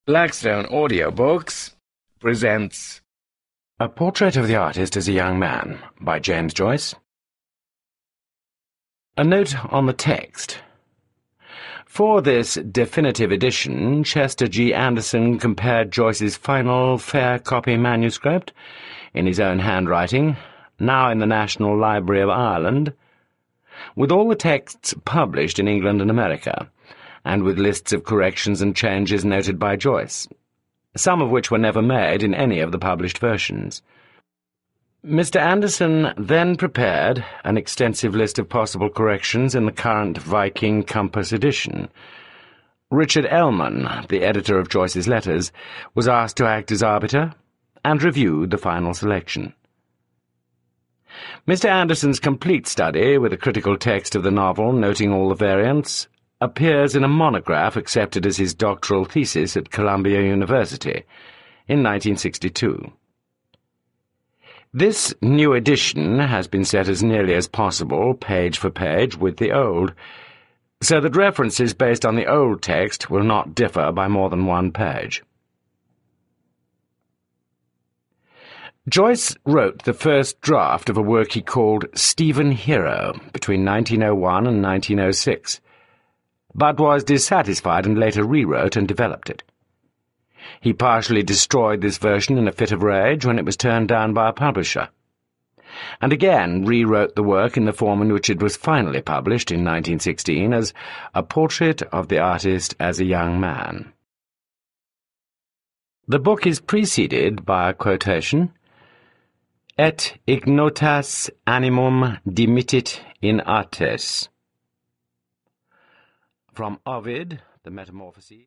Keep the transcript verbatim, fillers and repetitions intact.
Blackstone Audiobooks presents A Portrait of the Artist as a Young Man by James Joyce. A note on the text. For this definitive edition, Chester G. Anderson compared Joyce's final fair copy manuscript, in his own handwriting, now in the National Library of Ireland, with all the texts published in England and America, and with lists of corrections and changes noted by Joyce, some of which were never made in any of the published versions. Mister Anderson then prepared an extensive list of possible corrections in the current Viking Compass edition. Richard Ellman, the editor of Joyce's letters, was asked to act as arbiter, and reviewed the final selection. Mister Anderson's complete study, with a critical text of the novel noting all the variants, appears in a monograph accepted as his doctoral thesis at Columbia University in nineteen sixty-two. This new edition has been set as nearly as possible, page for page, with the old, so that references based on the old text will not differ by more than one page. Joyce wrote the first draft of a work he called Stephen Hero between nineteen oh one and nineteen oh six, but was dissatisfied and later rewrote and developed it. He partially destroyed this version in a fit of rage when it was turned down by a publisher, and again rewrote the work in the form in which it was finally published in nineteen sixteen as A Portrait of the Artist as a Young Man. The book is preceded by a quotation, Et ignotas animum dimittit in artes, from Ovid, The Metamorphoses.